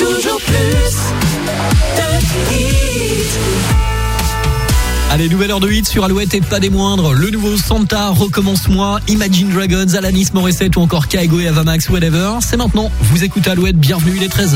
toujours plus de hits. Allez, nouvelle heure de hits sur Alouette et pas des moindres. Le nouveau Santa, Recommence-moi, Imagine Dragons, Alanis Morissette ou encore Kygo et Ava Max, Whatever. C'est maintenant. Vous écoutez Alouette, bienvenue, il est 13h.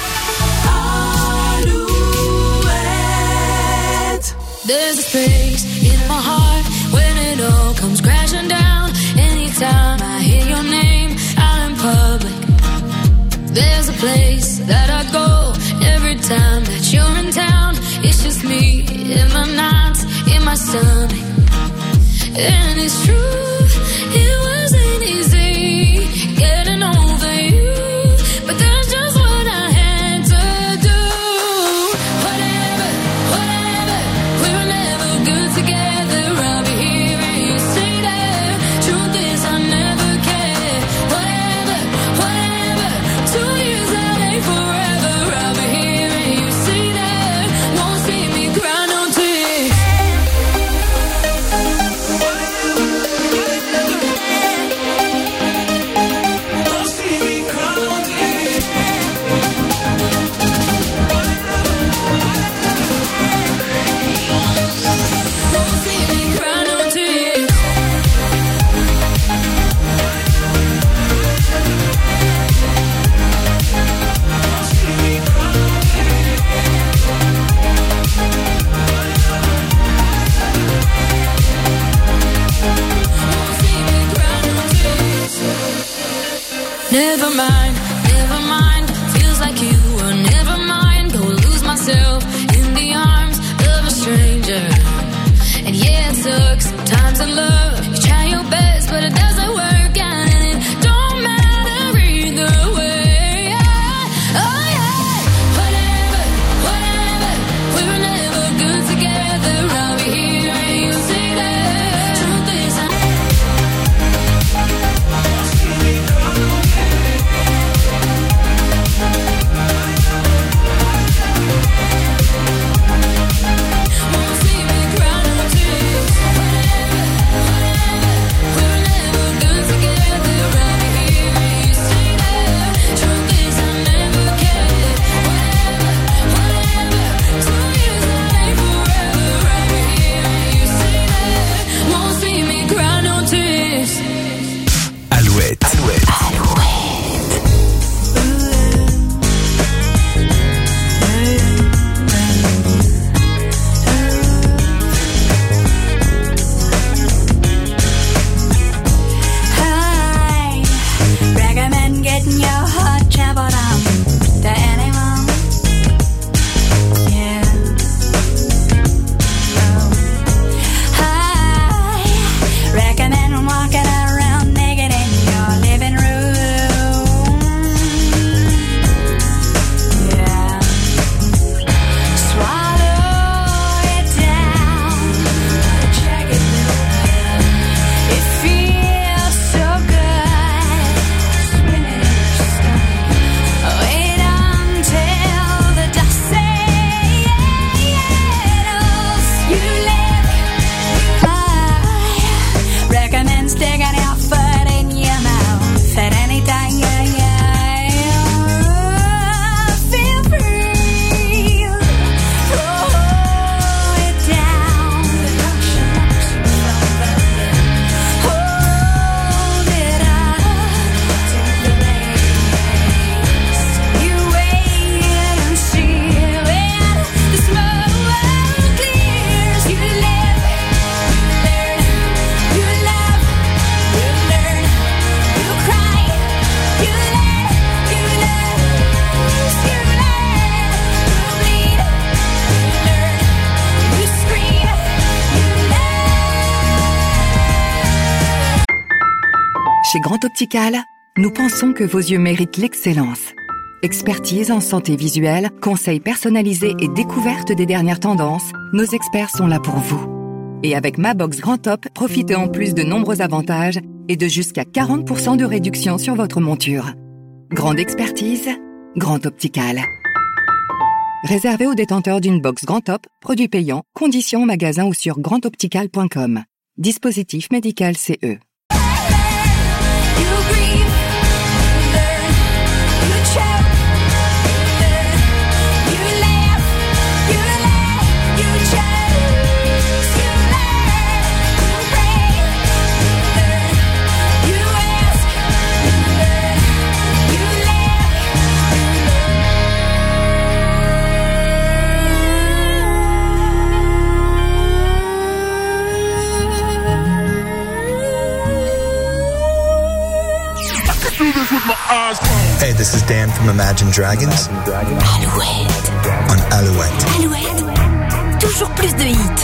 There's a space in my heart when it all comes crashing down. Anytime I hear your name out in public, there's a place that I go every time that you're in town. It's just me in my nights, in my stomach. And it's true, it wasn't easy getting over you, but that's just what I had to do. Whatever, we were never good together. I'll be here and you say that. Truth is I never cared. Whatever, 2 years that ain't forever. I'll be here and you say that. Won't see me cry no tears. Never mind, feels like you were never mine. Go lose myself in the arms of a stranger. And yeah, it sucks sometimes in love. You try your best, but it doesn't work out. And it don't matter either way. Oh yeah, whatever, we were never good together. I'll be here and you say that. Truth is Chez Grand Optical, nous pensons que vos yeux méritent l'excellence. Expertise en santé visuelle, conseils personnalisés et découverte des dernières tendances, nos experts sont là pour vous. Et avec Ma Box Grand Top, profitez en plus de nombreux avantages et de jusqu'à 40% de réduction sur votre monture. Grande expertise, Grand Optical. Réservé aux détenteurs d'une box Grand Top, produit payant, conditions en magasin ou sur grandoptical.com. Dispositif médical CE. stand from Imagine Dragons. Alouette. On Alouette. Alouette. Toujours plus de hits.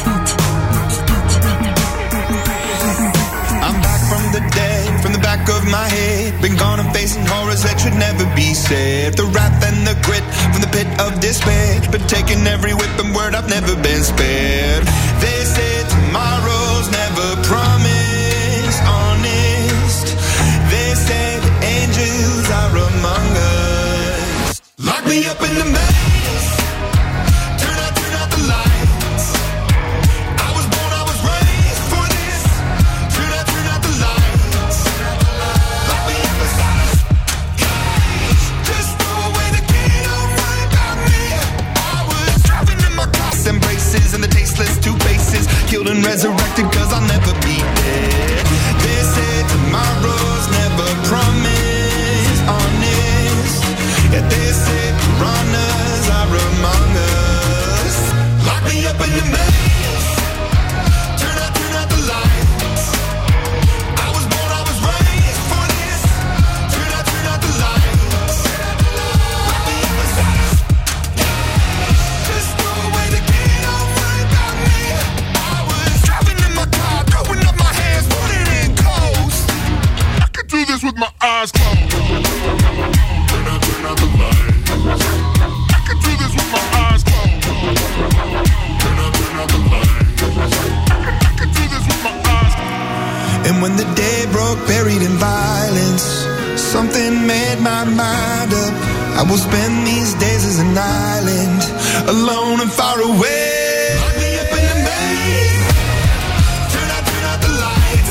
I'm back from the dead, from the back of my head. Been gone and facing horrors that should never be said. The wrath and the grit from the pit of despair. Been taking every whip and word, I've never been spared. They say tomorrow's never promised, honest. They say the angels are among us. Lock me up in the maze. Turn out the lights. I was born, I was raised for this. Turn out the lights. Lock me up inside a cage. Just throw away the key, don't worry about me. I was driving in my cross and braces and the tasteless two faces. Killed and resurrected 'cause I'll never be dead. They say tomorrow's never promised, honest. Yeah, they say piranhas are among us. Lock me up in the maze. Turn out the lights. I was born, I was raised for this. Turn out the lights. Lock me up inside a cage. Just throw away the key, don't worry about me. I was driving in my car, throwing up my hands, putting in coast. I could do this with my eyes closed. Turn out the lights. I could do this with my eyes closed. Turn out the lights. I could do this with my eyes closed. And when the day broke, buried in violence, something made my mind up. I will spend these days as an island, alone and far away. Lock me up in the maze. Turn out the lights.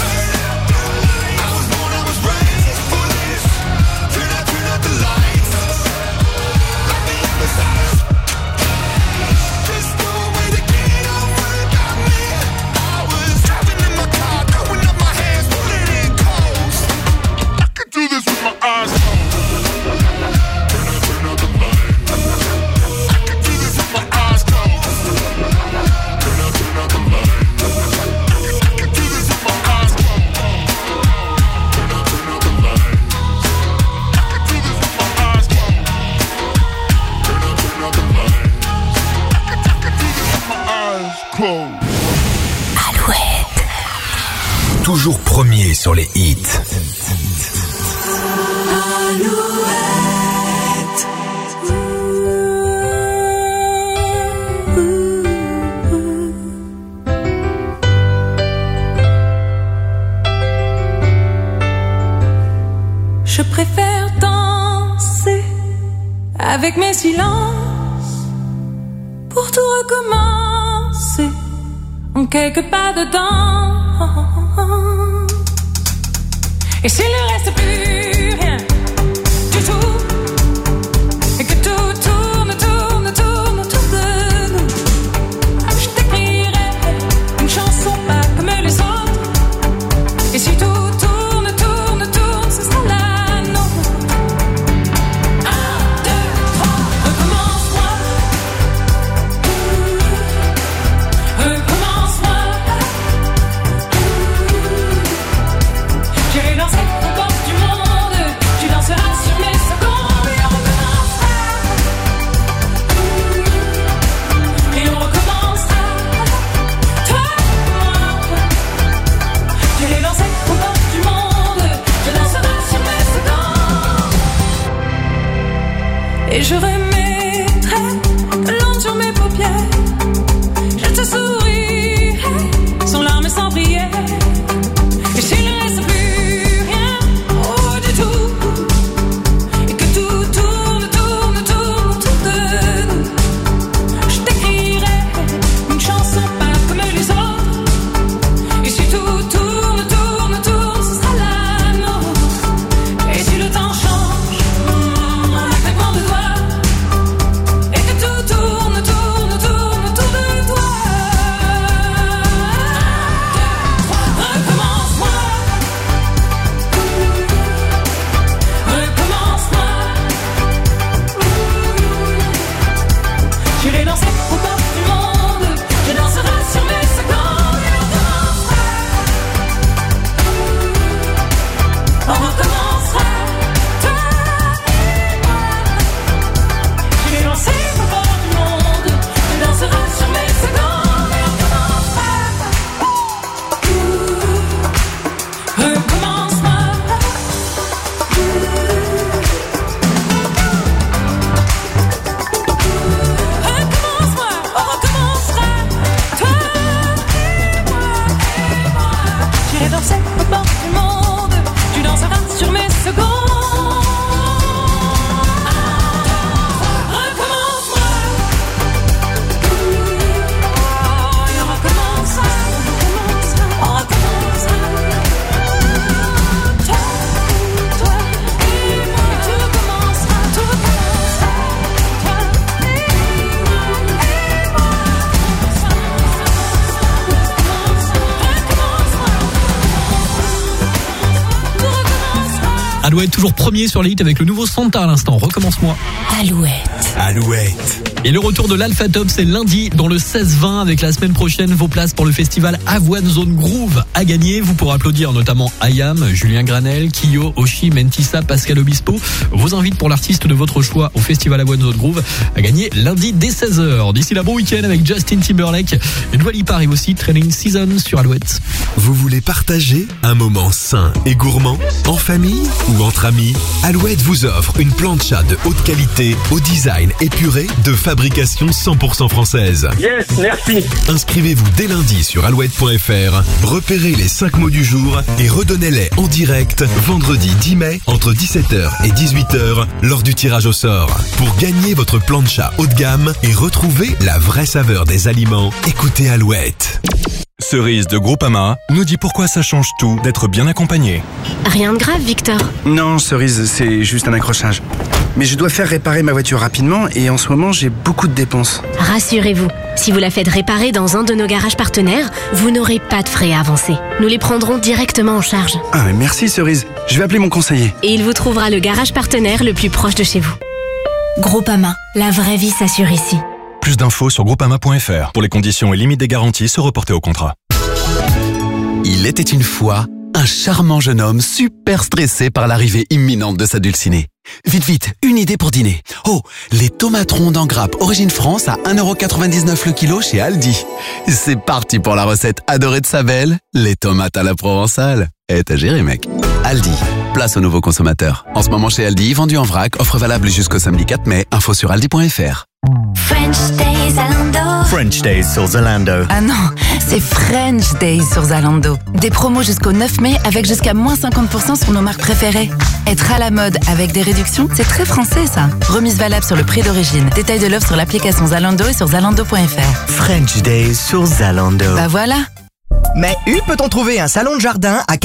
I was born, I was raised for this. Turn out the lights. Lock me up inside a cage. Just throw away the key, don't worry about me. I was driving in my car, throwing up my hands, putting in coast. I could do this with my eyes closed. Turn out the lights. I could do this with my eyes closed. Turn out the lights. I could do this with my eyes closed. Turn out the lights. I could do this with my eyes closed. Turn out the lights. I could do this with my eyes closed. Alouette. Toujours premier sur les hits. Je préfère danser avec mes silences pour tout recommencer en quelques pas dedans. Et s'il ne reste plus rien du tout, et que tout tourne autour de nous, je t'écrirai une chanson pas comme les autres. Et si tout tourne, ce sera la nôtre. 1, 2, 3, recommence-moi. Recommence-moi. J'irai danser aux portes du monde. Tu danseras sur mes secondes. Et on recommencera. Et on recommencera. Toi et moi. J'irai danser aux portes du monde. Je danserai sur mes secondes. Et je remettrai de l'encre sur mes paupières. Je te sourirai sans larmes et sans prière. Et s'il ne reste plus rien, oh du tout, et que tout tourne autour de nous, je t'écrirai une chanson pas comme les autres. Et si tout tourne, ce sera la nôtre. Et si le temps change, en un claquement de doigts, et que tout tourne autour de toi. 1, 2, 3, Alouette toujours premier sur les hits avec le nouveau Santa à l'instant. Recommence-moi. Alouette. Et le retour de l'Alpha Top, c'est lundi dans le 16-20 avec la semaine prochaine vos places pour le festival Avoine Zone Groove à gagner. Vous pourrez applaudir notamment Ayam, Julien Granel, Kyo, Oshi, Mentissa, Pascal Obispo. Vos invites pour l'artiste de votre choix au festival Avoine Zone Groove à gagner lundi dès 16h. D'ici là, bon week-end avec Justin Timberlake. Et Dua Lipa arrive aussi, Training Season sur Alouette. Vous voulez partager un moment sain et gourmand en famille ou entre amis? Alouette vous offre une plancha de haute qualité au design épuré de fabrication 100% française. Yes, merci. Inscrivez-vous dès lundi sur alouette.fr, repérez les 5 mots du jour et redonnez-les en direct vendredi 10 mai entre 17h et 18h lors du tirage au sort. Pour gagner votre plancha haut de gamme et retrouver la vraie saveur des aliments, écoutez Alouette. Cerise de Groupama nous dit pourquoi ça change tout d'être bien accompagné. Rien de grave, Victor. Non, Cerise, c'est juste un accrochage. Mais je dois faire réparer ma voiture rapidement et en ce moment, j'ai beaucoup de dépenses. Rassurez-vous, si vous la faites réparer dans un de nos garages partenaires, vous n'aurez pas de frais à avancer. Nous les prendrons directement en charge. Ah, mais merci Cerise. Je vais appeler mon conseiller. Et il vous trouvera le garage partenaire le plus proche de chez vous. Groupama, la vraie vie s'assure ici. Plus d'infos sur groupama.fr. Pour les conditions et limites des garanties, se reporter au contrat. Il était une fois un charmant jeune homme super stressé par l'arrivée imminente de sa dulcinée. Vite, une idée pour dîner. Oh, les tomates rondes en grappe Origine France à 1,99€ le kilo chez Aldi. C'est parti pour la recette adorée de sa belle, les tomates à la provençale. T'as géré, mec. Aldi, place aux nouveaux consommateurs. En ce moment chez Aldi, vendu en vrac, offre valable jusqu'au samedi 4 mai, info sur aldi.fr. French Days Zalando. French Days sur Zalando. Ah non, c'est French Days sur Zalando. Des promos jusqu'au 9 mai avec jusqu'à moins 50% sur nos marques préférées. Être à la mode avec des réductions, c'est très français ça. Remise valable sur le prix d'origine. Détail de l'offre sur l'application Zalando et sur zalando.fr. French Days sur Zalando. Bah voilà. Mais peut-on trouver un salon de jardin à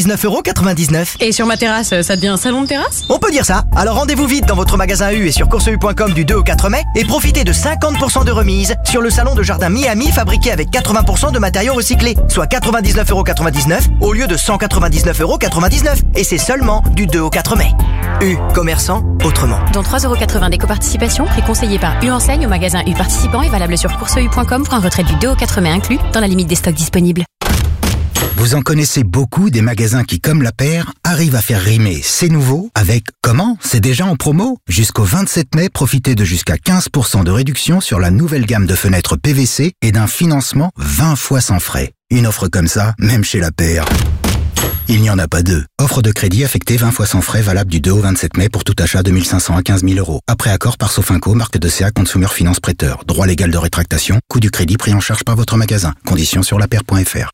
99,99€? Et sur ma terrasse, ça devient un salon de terrasse? On peut dire ça. Alors rendez-vous vite dans votre magasin U et sur courseu.com du 2 au 4 mai et profitez de 50% de remise sur le salon de jardin Miami fabriqué avec 80% de matériaux recyclés, soit 99,99€ au lieu de 199,99€. Et c'est seulement du 2 au 4 mai. U, commerçant autrement. Dont 3,80€ d'éco-participation, prix conseillé par U Enseigne au magasin U participant et valable sur courseu.com pour un retrait du 2 au 4 mai inclus dans la limite des stocks disponibles. Vous en connaissez beaucoup des magasins qui, comme La Paire, arrivent à faire rimer c'est nouveau avec comment c'est déjà en promo. Jusqu'au 27 mai, profitez de jusqu'à 15% de réduction sur la nouvelle gamme de fenêtres PVC et d'un financement 20 fois sans frais. Une offre comme ça, même chez La Paire, il n'y en a pas deux. Offre de crédit affectée 20 fois sans frais valable du 2 au 27 mai pour tout achat de 1 500 à 15 000 €. Après accord par Sofinco, marque de CA Consumer Finance Prêteur. Droit légal de rétractation, coût du crédit pris en charge par votre magasin. Conditions sur lapaire.fr.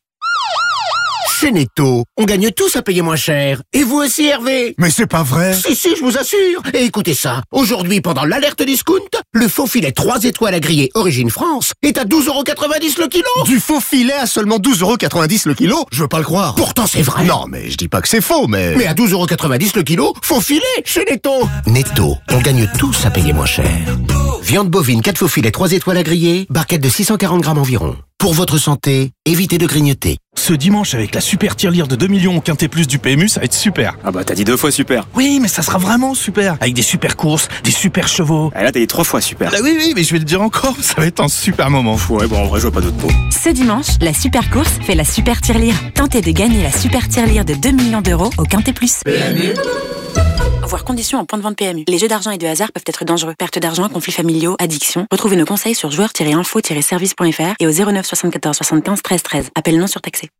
Chez Netto, on gagne tous à payer moins cher. Et vous aussi, Hervé? Mais c'est pas vrai. Si, je vous assure. Et écoutez ça. Aujourd'hui, pendant l'alerte discount, le faux filet 3 étoiles à griller Origine France est à 12,90€ le kilo. Du faux filet à seulement 12,90€ le kilo? Je veux pas le croire. Pourtant, c'est vrai. Non, mais je dis pas que c'est faux, mais... Mais à 12,90€ le kilo, faux filet chez Netto. Netto, on gagne tous à payer moins cher. Viande bovine 4 faux filets 3 étoiles à griller, barquette de 640 grammes environ. Pour votre santé, évitez de grignoter. Ce dimanche, avec la super tirelire de 2 millions au Quintet Plus du PMU, ça va être super. Ah bah t'as dit 2 fois super. Oui, mais ça sera vraiment super. Avec des super courses, des super chevaux. Ah là t'as dit 3 fois super. Ah oui, mais je vais le dire encore, ça va être un super moment. Ouais, bon en vrai je vois pas d'autres mots. Ce dimanche, la super course fait la super tirelire. Tentez de gagner la super tirelire de 2 millions d'euros au Quintet Plus. PMU. Voir conditions en point de vente PMU. Les jeux d'argent et de hasard peuvent être dangereux. Perte d'argent, conflits familiaux, addiction. Retrouvez nos conseils sur joueurs-info-service.fr et au 09 74 75 13 13. Appel non surtaxé.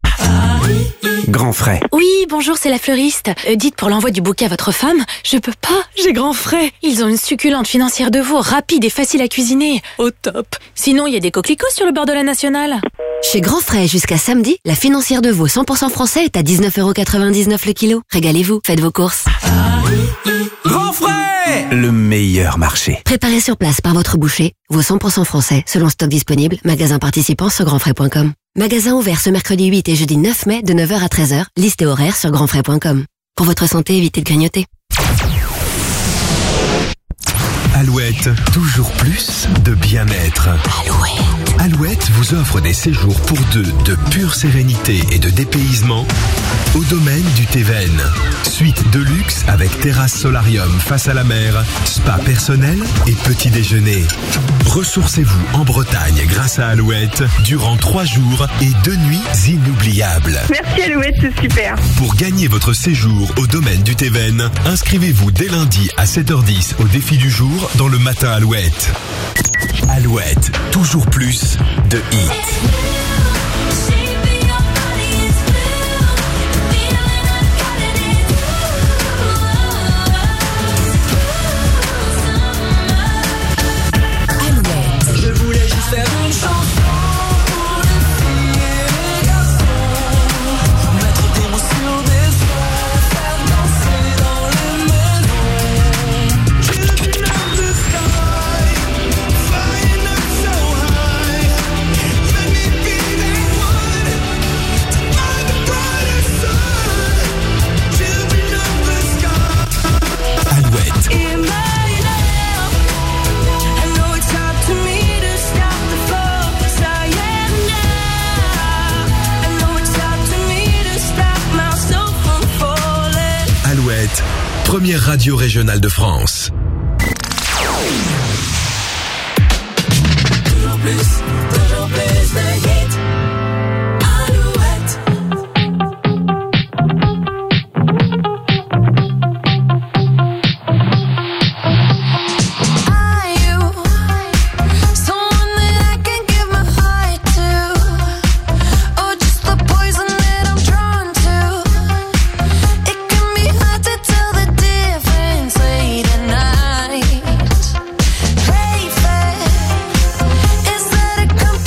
Grand frais. Oui, bonjour, c'est la fleuriste. Dites pour l'envoi du bouquet à votre femme, je peux pas, j'ai grand frais. Ils ont une succulente financière de veau, rapide et facile à cuisiner. Au top. Sinon, il y a des coquelicots sur le bord de la nationale. Chez Grand Frais, jusqu'à samedi, la financière de veau 100% français est à 19,99€ le kilo. Régalez-vous, faites vos courses. Grand frais! Le meilleur marché. Préparé sur place par votre boucher, veau 100% français, selon stock disponible, magasin participant sur grandfrais.com. Magasin ouvert ce mercredi 8 et jeudi 9 mai de 9h à 13h, liste et horaire sur grandfrais.com. Pour votre santé, évitez de grignoter. Alouette. Alouette, toujours plus de bien-être. Alouette vous offre des séjours pour deux de pure sérénité et de dépaysement au domaine du Théven. Suite de luxe avec terrasse solarium face à la mer, spa personnel et petit déjeuner. Ressourcez-vous en Bretagne grâce à Alouette durant 3 jours et 2 nuits inoubliables. Merci Alouette, c'est super. Pour gagner votre séjour au domaine du Théven, inscrivez-vous dès lundi à 7h10 au défi du jour dans le matin Alouette. Alouette, toujours plus de hits. Je voulais juste faire une chanson pour les filles et les garçons, mettre des mots sur des sons, faire danser dans les maisons. Children of the sky, flying up so high, let me be that one to find the brighter side. Children of the sky. Alouette. In my love, I know it's hard to me to stop the flow, 'cause I am now. I know it's hard to me to stop myself from falling. Alouette, première radio régionale de France. Toujours plus de hits. Alouette. Are you someone that I can give my heart to, or just the poison that I'm drawn to? It can be hard to tell the difference late at night. Pray fair, is that a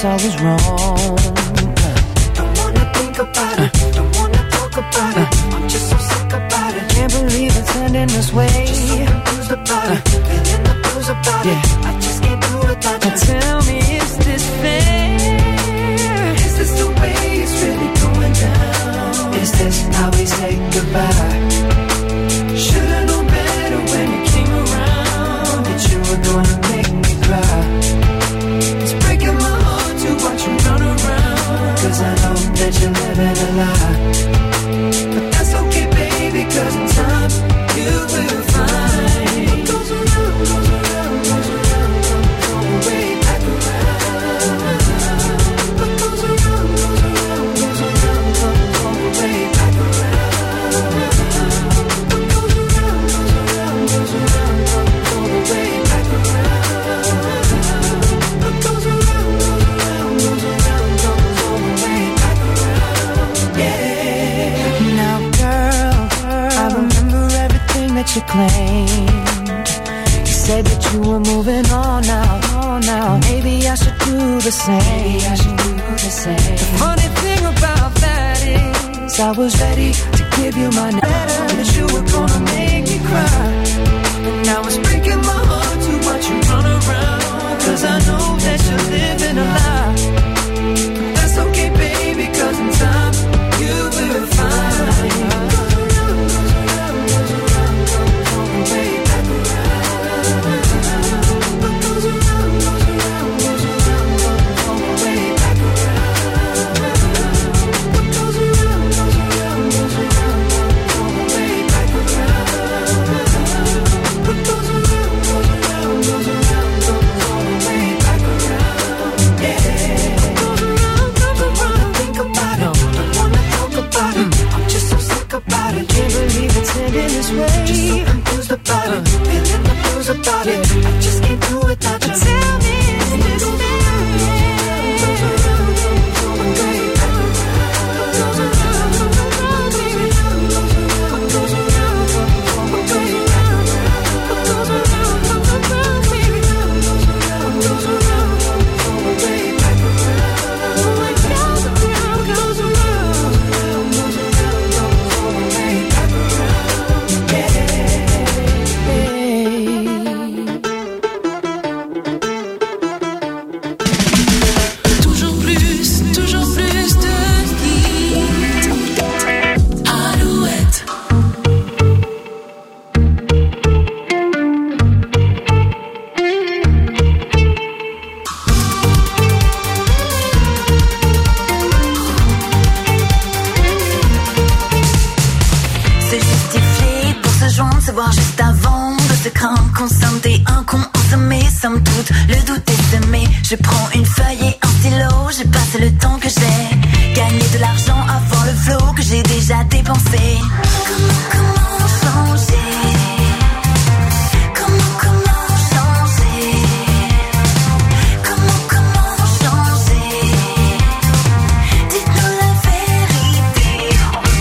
I was wrong. Don't wanna think about it, don't wanna talk about it. I'm just so sick about it. Can't believe it's ending this way. Just so confused about it, feeling the blues about it. I just can't do without you. Tell me, is this fair? Is this the way it's really going down? Is this how we say goodbye? Should've known better when you came around that you were gonna make me cry. It's breaking my heart to watch you run around, 'cause I know that you're living a lie. But that's okay, baby, 'cause in time you will find what goes around, goes around, goes around, goes way back around. What goes around, goes around, goes around, goes way back around. What goes around, goes around, goes around, goes way back around. What goes around, goes around, goes around, goes way back around. Yeah. Now, girl, I remember everything that you claimed. You said that you were moving on now. Maybe I should do the same. The funny thing about that is I was ready to give you my letter, that you were gonna make me cry. And now it's breaking my heart to watch you run around, 'cause I know that you're living a lie. But that's okay, baby, 'cause in time you will find. This way. Just so confused about it, feeling the blues about it. I just can't do it without you. Tell me, is this fair? Goes around, goes way back around. What goes around, baby? What goes around, what goes around? What goes around, baby? What goes around, way back around. What goes around, goes around, goes around, way back around. Je prends une feuille et un stylo, je passe le temps que j'ai. Gagner de l'argent avant le flot que j'ai déjà dépensé. Comment changer? Comment changer? Comment changer? Dites-nous la vérité.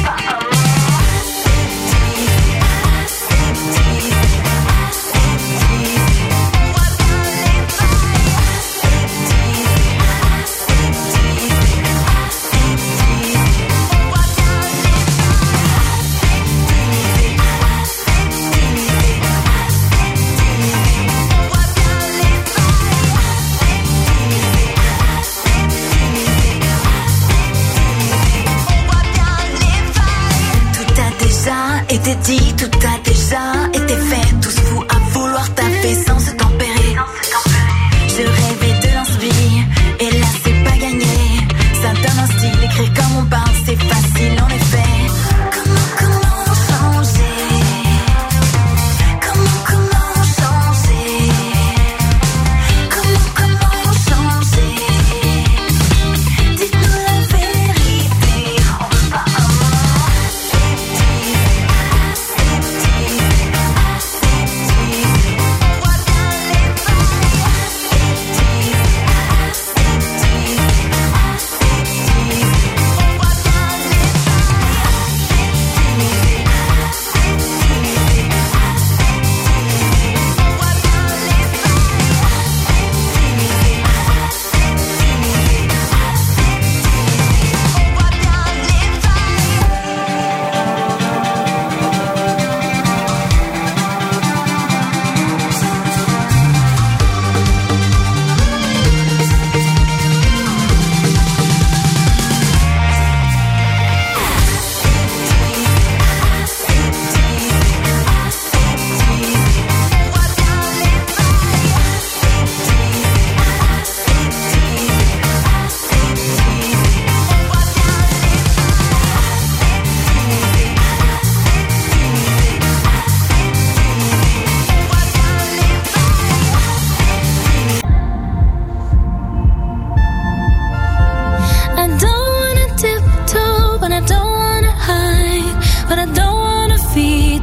Été dit, tout a déjà été fait. Tous fous à vouloir taper sans se tempérer. Je rêvais de l'inspire, et là c'est pas gagné. Ça donne un style, écrire comme on parle, c'est facile en effet. Comment changer? Comment changer? Comment changer? Dites-nous la vérité. On veut pas un mot.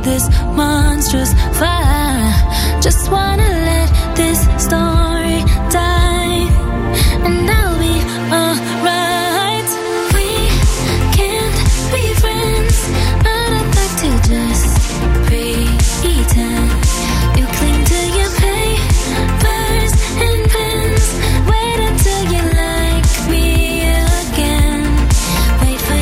this monstrous fire. Just wanna let this story die, and I'll be alright. We can't be friends, but I'd like to just pretend. You cling to your papers and pens. Wait until you like me again. Wait for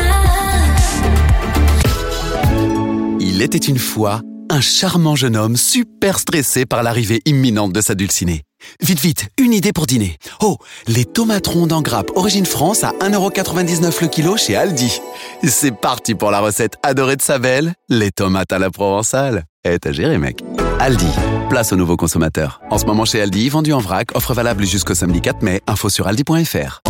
your love. Il était une fois un charmant jeune homme super stressé par l'arrivée imminente de sa dulcinée. Vite, vite, une idée pour dîner. Oh, les tomates rondes en grappe Origine France à 1,99€ le kilo chez Aldi. C'est parti pour la recette adorée de sa belle, les tomates à la provençale. T'as géré, mec. Aldi, place aux nouveaux consommateurs. En ce moment chez Aldi, vendu en vrac, offre valable jusqu'au samedi 4 mai. Info sur aldi.fr.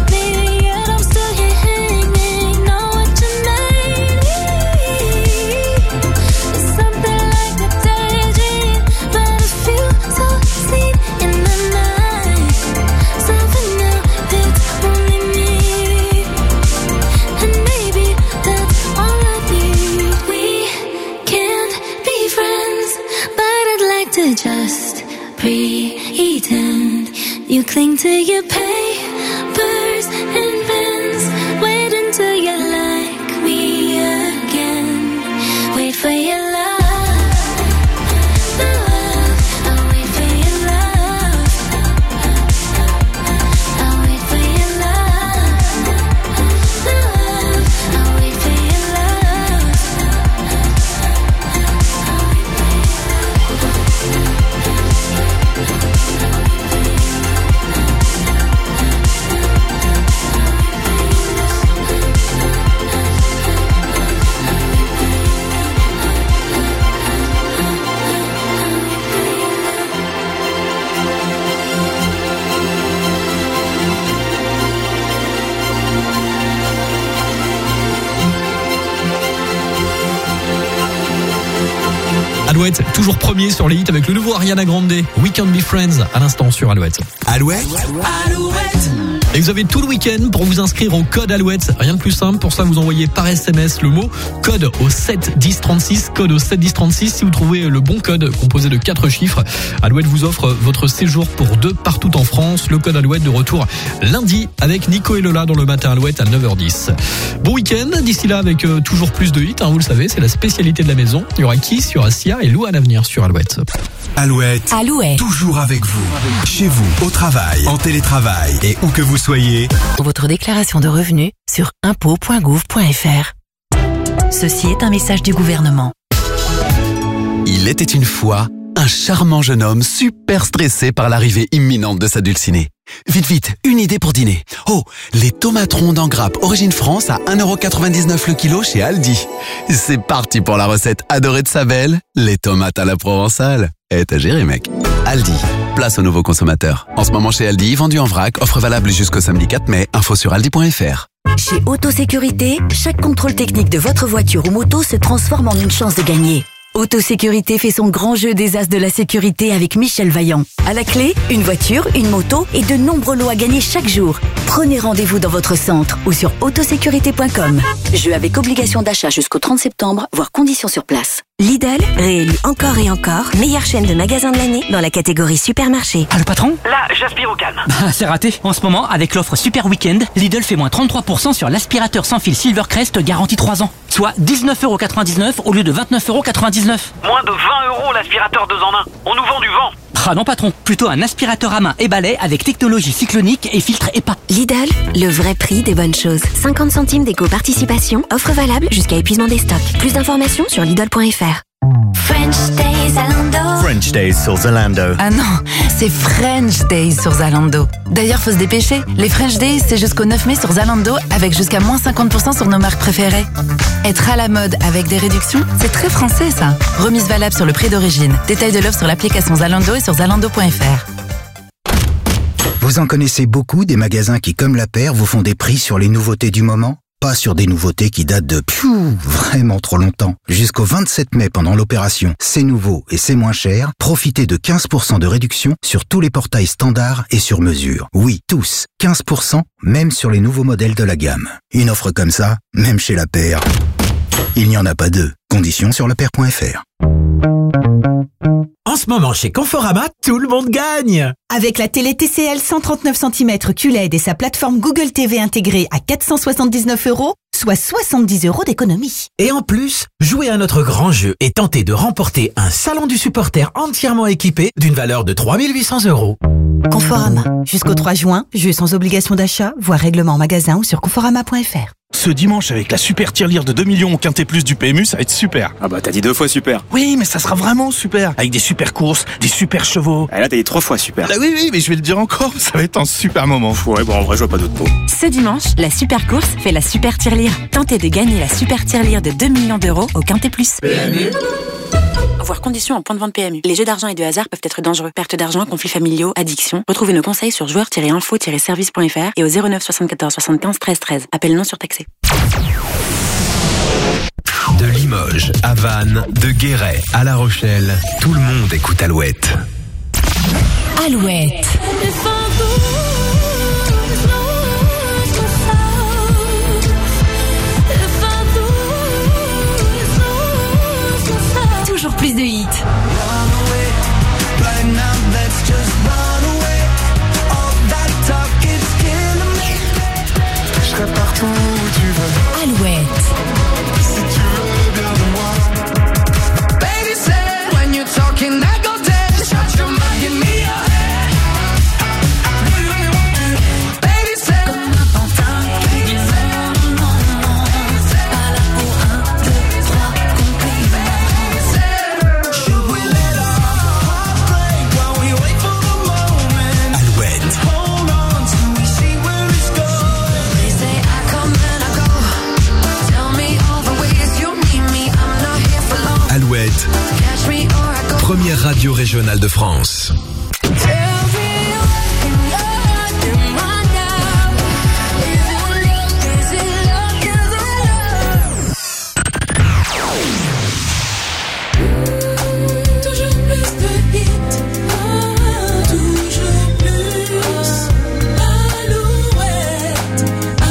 Just pretend. You cling to your papers and pens. Wait until you like me again. Wait for your love. I'll wait for your love. I'll wait for your love. I'll wait for your love. Alouette, toujours premier sur les hits avec le nouveau Ariana Grande, We Can't Be Friends, à l'instant sur Alouette. Alouette. Et vous avez tout le week-end pour vous inscrire au code Alouette. Rien de plus simple, pour ça vous envoyez par SMS le mot code au 7 10 36, code au 7 10 36. Si vous trouvez le bon code composé de 4 chiffres, Alouette vous offre votre séjour pour 2 partout en France. Le code Alouette de retour lundi avec Nico et Lola dans le matin Alouette à 9h10. Bon week-end, d'ici là avec toujours plus de hits, vous le savez, c'est la spécialité de la maison. Il y aura Kiss, il y aura Sia et Lou à l'avenir sur Alouette. Alouette. Alouette. Toujours avec vous. Chez vous, au travail, en télétravail et où que vous soyez. Votre déclaration de revenus sur impôts.gouv.fr. Ceci est un message du gouvernement. Il était une fois un charmant jeune homme super stressé par l'arrivée imminente de sa dulcinée. Vite, vite, une idée pour dîner. Oh, les tomates rondes en grappe Origine France à 1,99€ le kilo chez Aldi. C'est parti pour la recette adorée de sa belle, les tomates à la provençale. T'as géré, mec. Aldi, place aux nouveaux consommateurs. En ce moment chez Aldi, vendu en vrac, offre valable jusqu'au samedi 4 mai. Info sur aldi.fr. Chez Autosécurité, chaque contrôle technique de votre voiture ou moto se transforme en une chance de gagner. Autosécurité fait son grand jeu des as de la sécurité avec Michel Vaillant. À la clé, une voiture, une moto et de nombreux lots à gagner chaque jour. Prenez rendez-vous dans votre centre ou sur autosécurité.com. Jeu avec obligation d'achat jusqu'au 30 septembre, voire conditions sur place. Lidl, réélu encore et encore, meilleure chaîne de magasins de l'année dans la catégorie supermarché. Ah, le patron? Là, j'aspire au calme. C'est raté. En ce moment, avec l'offre Super Weekend, Lidl fait moins 33% sur l'aspirateur sans fil Silvercrest garantie 3 ans. Soit 19,99€ au lieu de 29,99€. Moins de 20€ l'aspirateur 2 en 1. On nous vend du vent. Ah non patron, plutôt un aspirateur à main et balai avec technologie cyclonique et filtre EPA. Lidl, le vrai prix des bonnes choses. 50 centimes d'éco-participation, offre valable jusqu'à épuisement des stocks. Plus d'informations sur Lidl.fr. French Days Zalando. French Days sur Zalando. Ah non, c'est French Days sur Zalando. D'ailleurs, faut se dépêcher. Les French Days, c'est jusqu'au 9 mai sur Zalando avec jusqu'à moins 50% sur nos marques préférées. Être à la mode avec des réductions, c'est très français ça. Remise valable sur le prix d'origine. Détail de l'offre sur l'application Zalando et sur zalando.fr. Vous en connaissez beaucoup des magasins qui, comme la paire, vous font des prix sur les nouveautés du moment? Pas sur des nouveautés qui datent de vraiment trop longtemps. Jusqu'au 27 mai pendant l'opération C'est nouveau et c'est moins cher, profitez de 15% de réduction sur tous les portails standards et sur mesure. Oui, tous. 15%, même sur les nouveaux modèles de la gamme. Une offre comme ça, même chez la paire, Il n'y en a pas deux. Conditions sur lepère.fr. En ce moment, chez Conforama, tout le monde gagne! Avec la télé TCL 139 cm QLED et sa plateforme Google TV intégrée à 479 €, soit 70 € d'économie. Et en plus, jouez à notre grand jeu et tentez de remporter un salon du supporter entièrement équipé d'une valeur de 3 800 €. Conforama. Jusqu'au 3 juin, jeu sans obligation d'achat, voire règlement en magasin ou sur conforama.fr. Ce dimanche, avec la super tirelire de 2 millions au Quintet Plus du PMU, ça va être super. Ah bah t'as dit 2 fois super. Oui, mais ça sera vraiment super. Avec des super courses, des super chevaux. Ah là t'as dit 3 fois super. Ah oui, mais je vais le dire encore, ça va être un super moment. Ouais, bon en vrai je vois pas d'autres mots. Ce dimanche, la super course fait la super tirelire. Tentez de gagner la super tirelire de 2 millions d'euros au Quintet Plus. PMU. Voir conditions en point de vente PMU. Les jeux d'argent et de hasard peuvent être dangereux. Perte d'argent, conflits familiaux, addiction. Retrouvez nos conseils sur joueurs-info-service.fr et au 09 74 75 13 13. Appel non surtaxé. De Limoges à Vannes, de Guéret à La Rochelle, tout le monde écoute Alouette. Alouette. Toujours plus de hits. Je serai partout où tu veux. Alouette. Si tu veux bien de moi. Baby said when you're talking I go dead. Shut your mouth, give me your head. Baby said comme un pantin qui dit non, non, non. Pas là pour 1, 2, 3 compliments. Should we let our heart break while we wait for the moment? Alouette. Hold on till we see where it's going. They say I come and I go. Tell me all the ways you need me. I'm not here for long. Alouette, Catch me or I go. première radio régionale de France. Tell me what you love in my now. Is it love? Is it love? Is it love? Toujours plus de hits. Toujours plus. Alouette.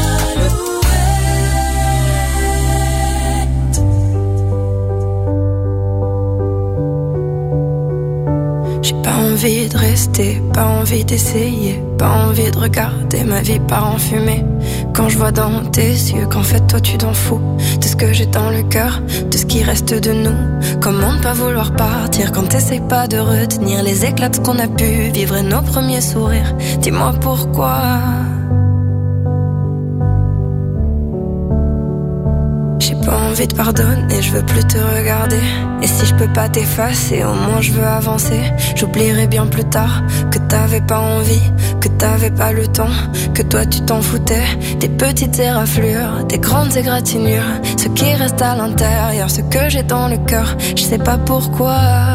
Alouette. J'ai pas envie de rester, pas envie d'essayer, pas envie de regarder ma vie part en fumée. Quand je vois dans tes yeux qu'en fait toi tu t'en fous de ce que j'ai dans le cœur, de ce qui reste de nous. Comment ne pas vouloir partir quand t'essayes pas de retenir les éclats de ce qu'on a pu vivre et nos premiers sourires. Dis-moi pourquoi. J'ai pas envie de pardonner, je veux plus te regarder. Et si je peux pas t'effacer, au moins je veux avancer. J'oublierai bien plus tard que t'avais pas envie, que t'avais pas le temps, que toi tu t'en foutais. Des petites éraflures, des grandes égratignures, ce qui reste à l'intérieur, ce que j'ai dans le cœur, je sais pas pourquoi.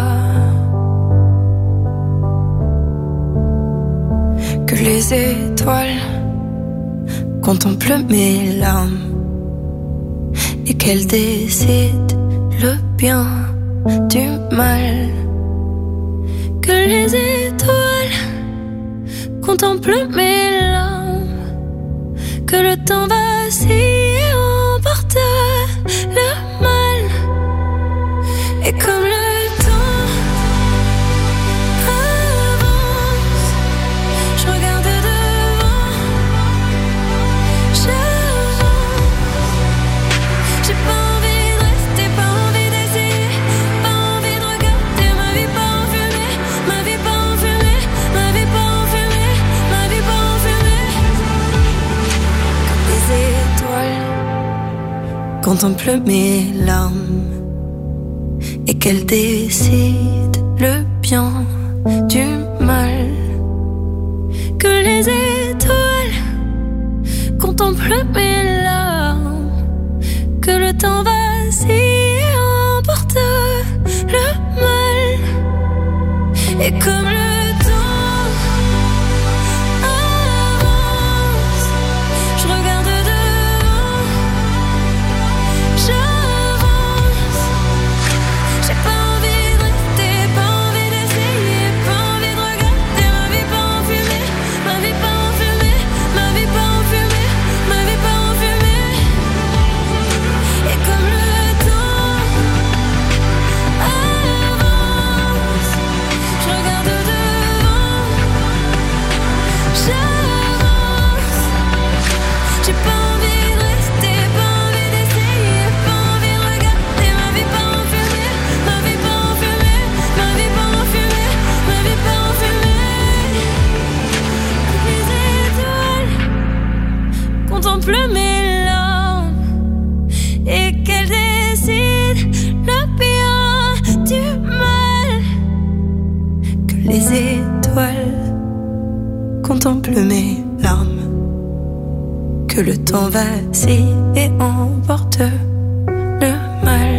Que les étoiles contemplent mes larmes et qu'elles décident le bien du mal. Que les étoiles contemplent mes larmes, que le temps vacille et emporte le mal. Et comme le temps avance, je regarde devant, j'avance. J'ai pas envie de rester, pas envie d'essayer, pas envie de regarder ma vie pas en fumée, ma vie pas en fumée, ma vie pas en fumée, ma vie pas en fumée. Comme les étoiles contemplent mes larmes et qu'elles décident le bien du mal. Que les étoiles contemplent mes larmes, que le temps vacille et emporte le mal. Et comme le temps avance, je regarde devant, j'avance. J'ai pas envie de rester, pas envie d'essayer, pas envie de regarder ma vie pas en fumée, ma vie pas en fumée, ma vie pas en fumée, ma vie pas en fumée. Et comme le les étoiles contemplent mes larmes. Que le temps vacille et emporte le mal.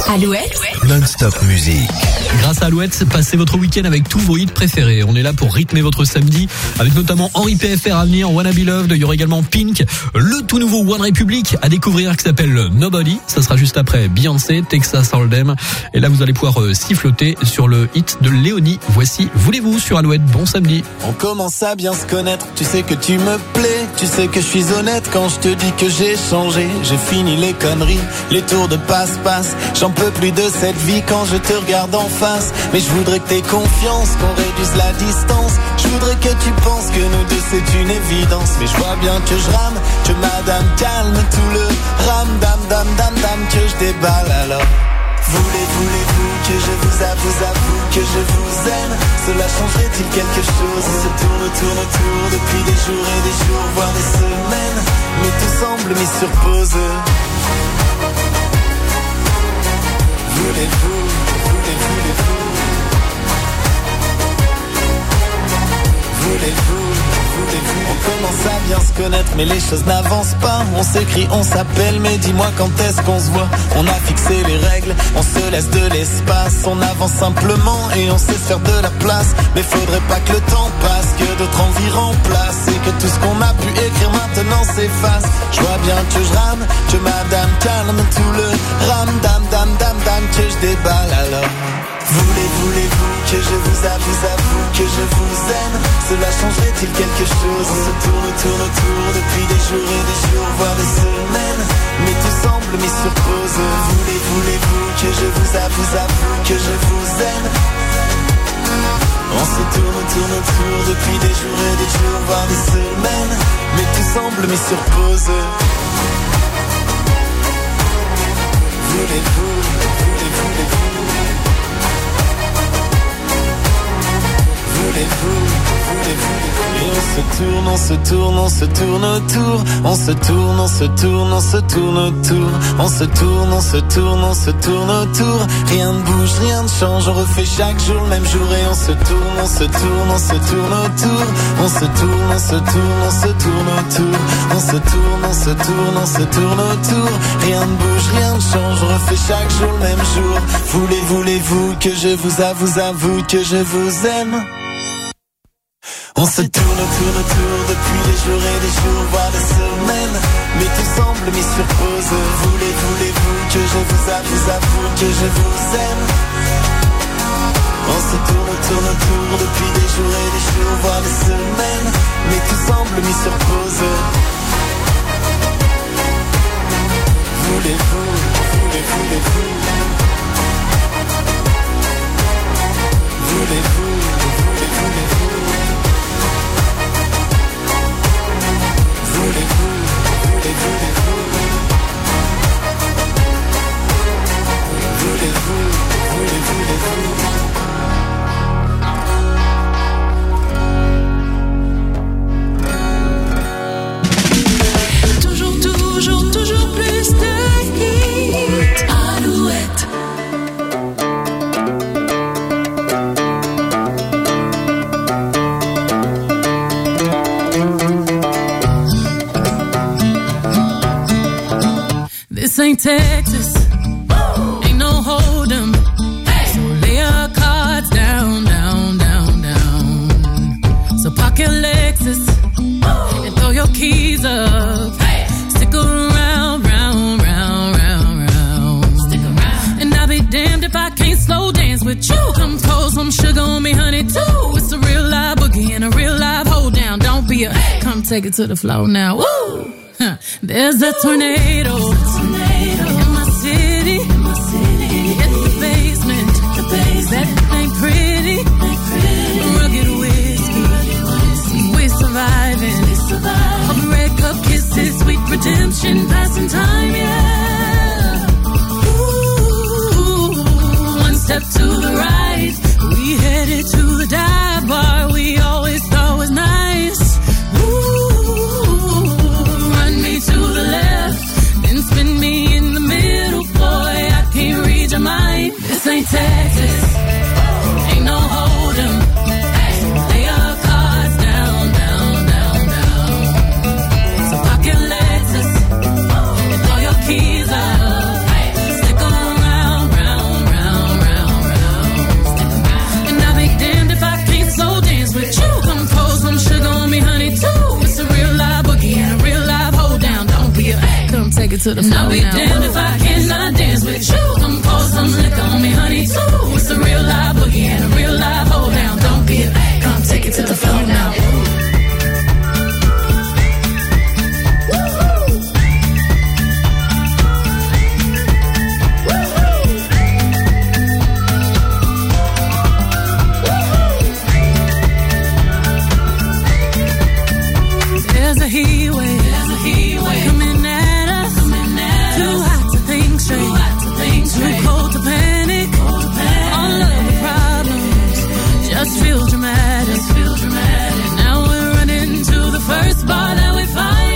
Alouette. Non-stop musique. Grâce à Alouette, passez votre week-end avec tous vos hits préférés. On est là pour rythmer votre samedi, avec notamment Henri PFR à venir, Wanna Be Loved. Il y aura également Pink, le tout nouveau One Republic à découvrir qui s'appelle Nobody. Ça sera juste après Beyoncé, Texas Hold'em. Et là, vous allez pouvoir siffloter sur le hit de Léonie. Voici Voulez-vous sur Alouette. Bon samedi. On commence à bien se connaître. Tu sais que tu me plais. Tu sais que je suis honnête quand je te dis que j'ai changé. J'ai fini les conneries, les tours de passe-passe. J'en peux plus de cette vie quand je te regarde en face. Mais je voudrais que t'aies confiance, qu'on réduise la distance. Je voudrais que tu penses que nous deux c'est une évidence. Mais je vois bien que je rame, que madame calme tout le ram dam dam dam dam, que je déballe alors. Voulez-vous que je vous avoue que je vous aime? Cela changerait-il quelque chose? On se tourne autour depuis des jours et des jours, voire des semaines. Mais tout semble mis sur pause. Voulez-vous? On commence à bien se connaître mais les choses n'avancent pas. On s'écrit, on s'appelle mais dis-moi quand est-ce qu'on se voit. On a fixé les règles, on se laisse de l'espace. On avance simplement et on sait faire de la place. Mais faudrait pas que le temps passe, que d'autres envies remplacent. Et que tout ce qu'on a pu écrire maintenant s'efface. Je vois bien que je rame, que madame calme tout le ram dam dam dam dam, que je déballe alors. Voulez-vous que je vous avoue que je vous aime? Cela changerait-il quelque chose? On se tourne autour depuis des jours et des jours, voire des semaines. Mais tout semble mis sur pause. Voulez-vous que je vous avoue que je vous aime? On se tourne autour depuis des jours et des jours, voire des semaines. Mais tout semble mis sur pause. Voulez-vous? Et on se tourne autour. On se tourne autour. Rien ne bouge, rien ne change. On refait chaque jour le même jour. Et on se tourne autour. On se tourne autour. Rien ne bouge, rien ne change. On refait chaque jour le même jour. Voulez-vous que je vous avoue que je vous aime? On se tourne autour depuis des jours et des jours, voire des semaines. Mais tout semble mis sur pause. Voulez-vous que je vous avoue que je vous aime? On se tourne autour depuis des jours et des jours, voire des semaines. Mais tout semble mis sur pause. Voulez-vous? Toujours plus de hits. Alouette. This ain't Texas, ain't no hold'em. So lay your cards down, down, down, down. So park your Lexus and throw your keys up. Stick around, round, round, round, round. Stick around. And I'll be damned if I can't slow dance with you. Come pour some sugar on me, honey, too. It's a real live boogie and a real live hold down. Don't be a come take it to the floor now. Woo! There's a tornado in my city. It's the basement. That ain't pretty. Rugged whiskey. We're surviving. Of red cup kisses, sweet redemption, passing time, yeah. Ooh, one step to the right. We headed to the dive bar we always thought was nice. To the left, then spin me in the middle, boy, I can't read your mind. This ain't Texas, ain't no hold'em. Lay your cards down, down, down, down. So park your Lexus and throw your keys up. Stick around, round. it to the floor now. I'll be damned if I cannot dance with you. Come pour some liquor on me, honey, too. It's a real live boogie and a real live hold down. Don't be a come take it to the floor now. There's a heat wave coming at us. Too hot to think straight, too cold to panic. All of the problems just feel dramatic. Now we're running to the first bar that we find.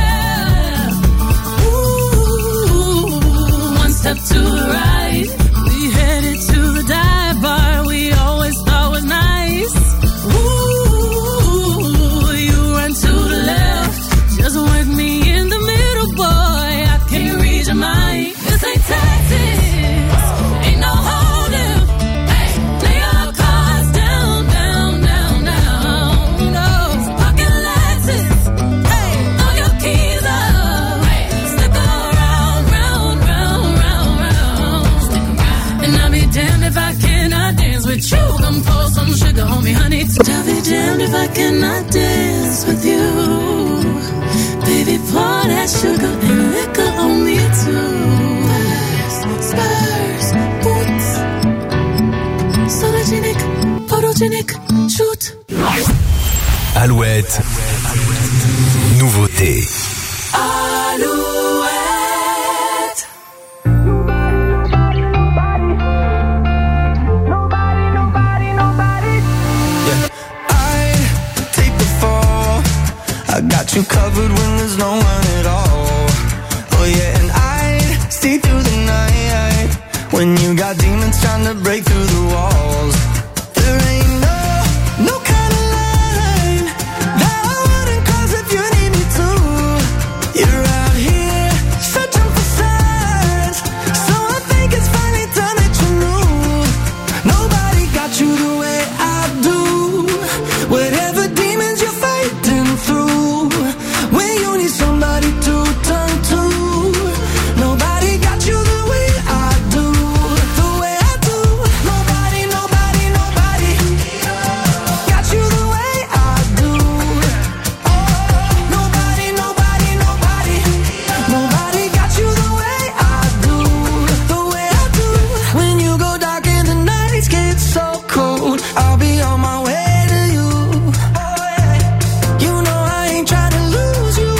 Yeah. Ooh, one step to the right, we headed to the dive bar we always thought was nice. Ooh, you run to the left, just work me in the middle, boy. I can't read your mind. This ain't Texas, ain't no holding. Hey, lay your cards down, down, down, down. No pocket Lexus. Hey, throw your keys up. Hey, stick around, round, round, round, round. Stick around. And I'll be damned if I cannot dance with you. Come pour some sugar on me, honey. I'll be damned if I cannot dance with you. Baby, pour that sugar and liquor on me too. Spurs, boots, sologenic, photogenic, shoot. Alouette. Nouveauté. Alouette. I got you covered when there's no one at all. Oh yeah, and I see through the night when you got demons trying to break through the walls. There ain't no kind of line that I wouldn't cross if you need me to. You're out here searching for signs, so I think it's finally time that you knew. Nobody got you the way I do. Whatever demons you're fighting through. Somebody to turn to. Nobody got you the way I do, the way I do. Nobody, nobody, nobody got you the way I do. Oh, nobody, nobody, nobody, nobody got you the way I do, the way I do. When you go dark and the nights get so cold, I'll be on my way to you. Oh yeah, you know I ain't trying to lose you.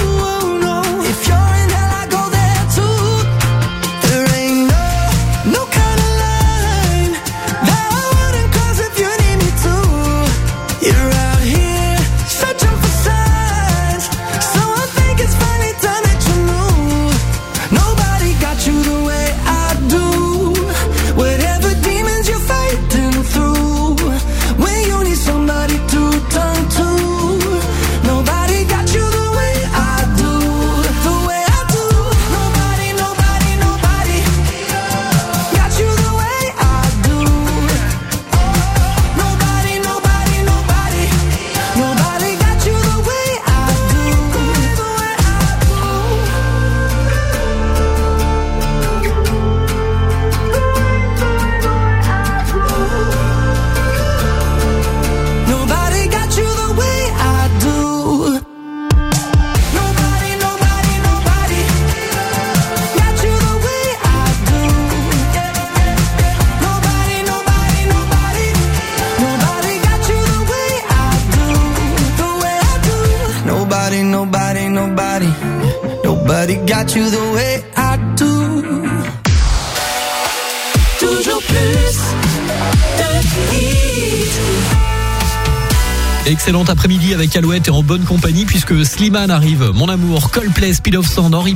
Nobody got you the way I do. Toujours plus de hits. Excellent après-midi avec Alouette et en bonne compagnie puisque Slimane arrive. Mon amour, Coldplay, Speed of Sound, Henri